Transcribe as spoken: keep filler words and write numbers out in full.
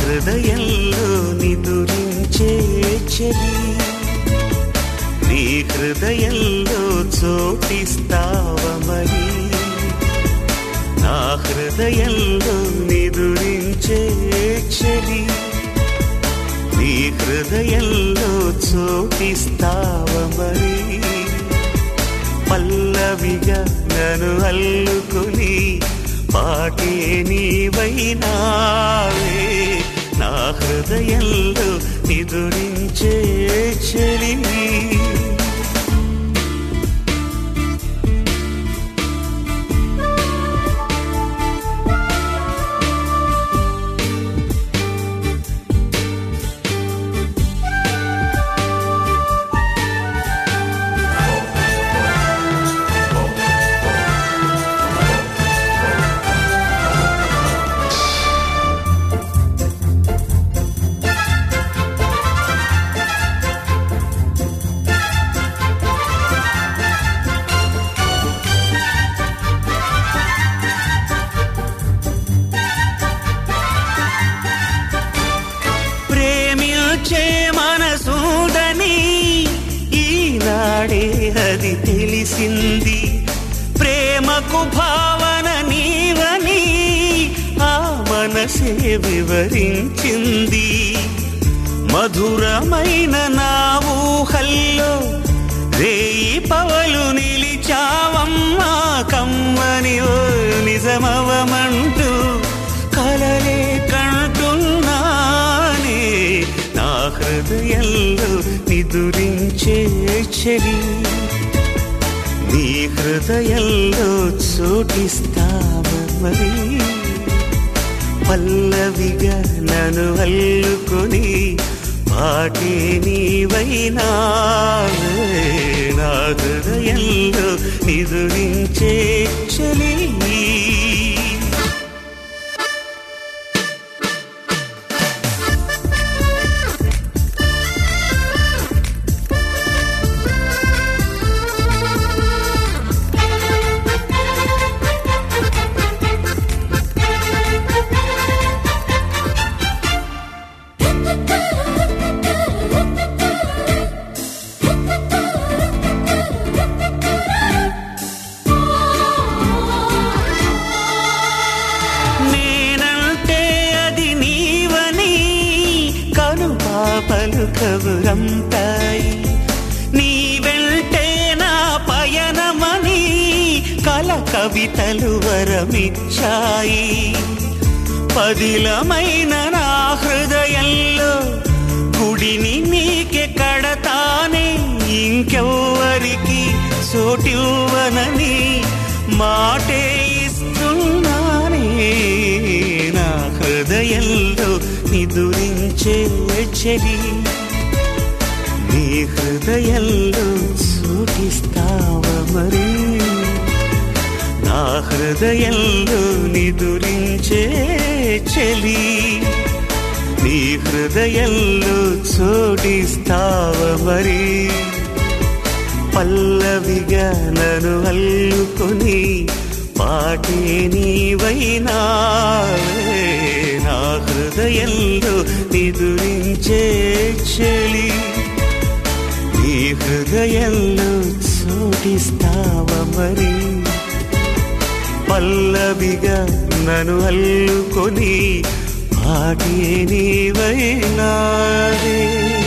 హృదయంలో నిదురించే చలి, నీ హృదయంలో చోటిస్తావా మరి, నా హృదయంలో నిదురించే చలి, నీ హృదయంలో చోటిస్తావా మరి. పల్లవిగా నన్ను అల్లుకొని పాటే నీవైనావే, నా హృదయంలో నిదురించే చలి. మనసూదని ఈనాడే అది తెలిసింది, ప్రేమకు భావన నీవని ఆ మనసే వివరించింది. మధురమైన నా ఊహల్లో రేయి పవలు నిలిచావమ్మా, కమ్మని ఓ నిజమవమంటూ కలలే కంటున్నానే, నా హృదయంలో నిదురించే చలి, నీ హృదయంలో చోటిస్తావా మరి. పల్లవిగా నన్ను అల్లుకొని పాటే నీవైనావే, నా హృదయంలో నిదురించే చలి. పలుకవురంతాయి నీ వెంటే నా పయనమని కల కవితలు వరమిచ్చాయి. పదిలమైన నా హృదయంలో గుడిని నీకే కడతానే, ఇంకెవ్వరికి చోటివ్వనని మాటే ఇస్తున్నానే, నా హృదయంలో నిదురించే చలి, నీ హృదయంలో చోటిస్తావా మరి, నా హృదయంలో నిదురించే చలి, నీ హృదయంలో చోటిస్తావా మరి. పల్లవిగా నన్ను అల్లుకొని పాటే నీవైనావే, నా హృదయంలో నిదురించే చలి, నీ హృదయంలో చోటిస్తావా మరి. పల్లవిగా నన్ను అల్లుకొని పాటే నీవైనావే.